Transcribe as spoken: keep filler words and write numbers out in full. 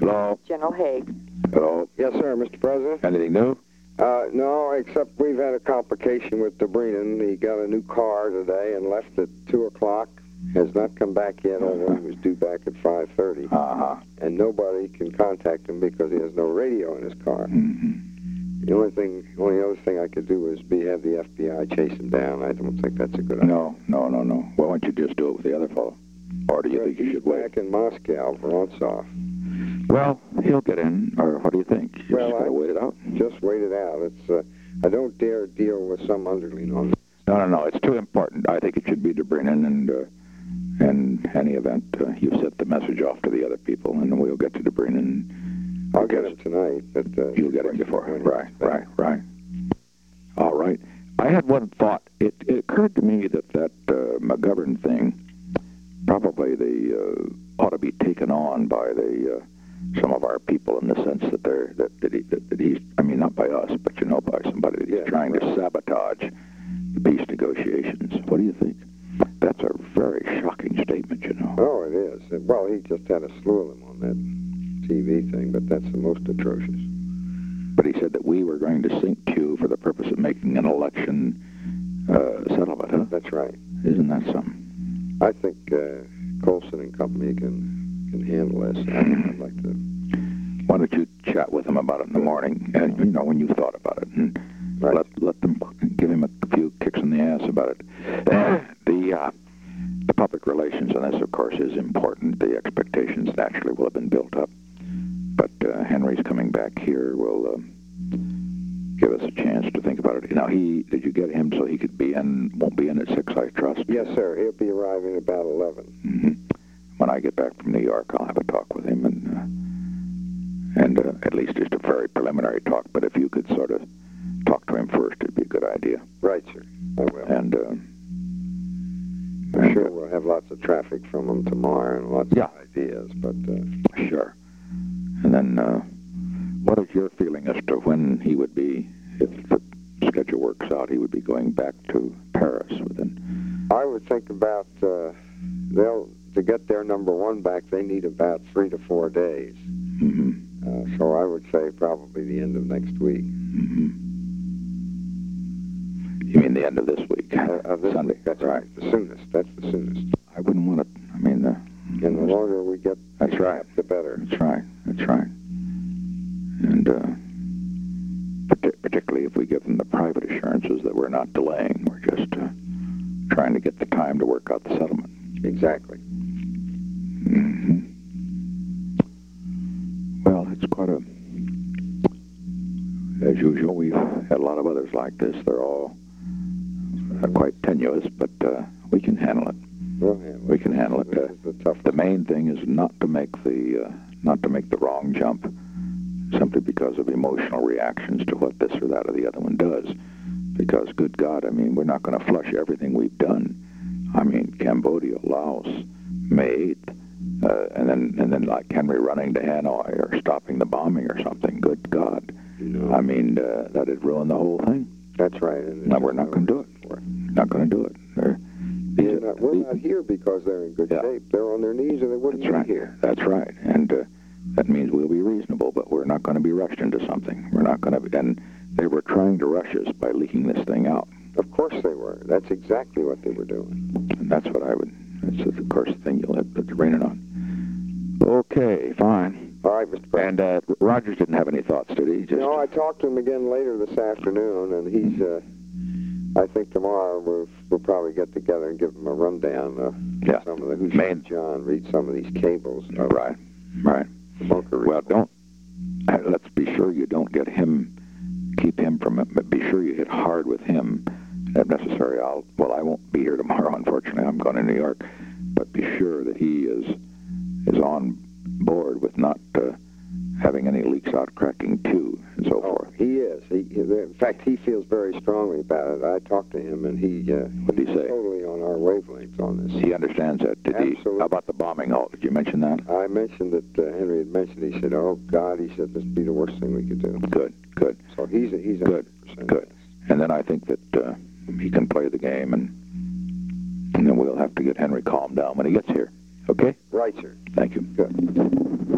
Hello? General Haig. Hello? Yes, sir, Mister President. Anything new? Uh, no, except we've had a complication with Dobrynin. He got a new car today and left at two o'clock. Has not come back yet, although he was due back at five thirty. Uh-huh. And nobody can contact him because he has no radio in his car. Mm-hmm. The only thing, only other thing I could do is be have the F B I chase him down. I don't think that's a good idea. No, no, no, no. Why don't you just do it with the other fellow? Or do you think you He's should wait? back in Moscow, Vorontsov. Well, he'll get in, or what do you think? You Well, just gotta I- wait it out? Just wait it out. It's uh, I don't dare deal with some underling on this. No, no, no. It's too important. I think it should be Dobrynin, and uh, in any event, uh, you set the message off to the other people, and we'll get to Dobrynin. I'll get him tonight, but uh, You'll get him before. when Right, he's back. right, right. All right. I had one thought. It, it occurred to me that that uh, McGovern thing probably the uh, ought to be taken on by the uh, some of our people in the sense that they're that, that, he, that, that he's I mean not by us, but you know by somebody that he's Yeah, trying right. to sabotage the peace negotiations. What do you think? That's a very shocking statement, you know. Oh, it is. Well, he just had a slew of them on that T V thing, but that's the most atrocious. But he said that we were going to sink Q for the purpose of making an election uh, settlement, huh? That's right. Isn't that something? I think uh, Colson and company can can handle this. I'd, I'd like to. Why don't you chat with him about it in the morning, and you know when you thought about it, and Right. let let them give him a few kicks in the ass about it. the uh, the public relations on this, of course, is important. The expectations naturally will have been built up, but uh, Henry's coming back here will um, give us a chance to think about it. Now, he did you get him so he could be in? Won't be in at six, I trust. Yes, sir. He'll be arriving about eleven. Mm-hmm. When I get back from New York, I'll have a talk with him, and uh, and uh, at least just a very preliminary talk. But if you could sort of talk to him first, it'd be a good idea. Right, sir. I will. And uh, I'm and, sure uh, we'll have lots of traffic from him tomorrow and lots Yeah. of ideas. But uh, sure. And then, uh, what is your feeling as to when he would be, if the schedule works out, he would be going back to Paris within? I would think about uh, they'll to get their number one back. They need about three to four days. Mm-hmm. Uh, so I would say probably the end of next week. Mm-hmm. You mean the end of this week? Uh, of this Sunday. week, that's right. right. The soonest. That's the soonest. I wouldn't want to. I mean, uh, And the longer we get, That's right. the better. That's right. That's right. And uh, partic- particularly if we give them the private assurances that we're not delaying, we're just uh, trying to get the time to work out the settlement. Exactly. Mm-hmm. Well, it's quite a. As usual, we've had a lot of others like this. They're all uh, quite tenuous, but uh, we can handle it. We'll handle We can handle it. This Uh, is the toughest. The main thing is not to make the uh, not to make the wrong jump, simply because of emotional reactions to what this or that or the other one does. Because, good God, I mean, we're not going to flush everything we've done. I mean, Cambodia, Laos, May eighth, uh, and then and then like Henry running to Hanoi or stopping the bombing or something. Good God, You know, I mean, uh, that'd ruin the whole thing. that's right. And No, we're not going to do it. For it. Not going to do it. They're, these We're, are- not, we're these- not here because they're in good Yeah. shape. They're on their knees or they wouldn't That's right. be here. That's right. And uh, that means we'll be reasonable, but we're not going to be rushed into something. We're not going to be, and they were trying to rush us by leaking this thing out. Of course they were. That's exactly what they were doing. And that's what I would, that's of course the thing you'll have to rain it on. Okay, fine. All right, Mister President. And uh, Rogers didn't have any thoughts, did he? Just, No, I talked to him again later this afternoon, and he's, uh, I think tomorrow we'll, we'll probably get together and give him a rundown of Yeah. some of the, who's Main- John, read some of these cables. Oh, right, right. Bunker Well, report. don't, uh, let's be sure you don't get him, keep him from it, but be sure you hit hard with him. If necessary, I'll, well, I won't be here tomorrow, unfortunately. I'm going to New York. But be sure that he is is on board with not uh, having any leaks out, cracking too, and so Oh, forth. he is. He, he- in fact, he feels very strongly about it. I talked to him, and he, uh, What did he he's say? totally on our wavelength on this. He understands that, did he? Absolutely. How about the bombing halt? Did you mention that? I mentioned that uh, Henry had mentioned. He said, "Oh God," he said, "this would be the worst thing we could do." Good, good, So he's a, he's a Good, hundred percent. good. And then I think that uh, he can play the game, and, and then we'll have to get Henry calmed down when he gets here. Okay? Right, sir. Thank you. Good.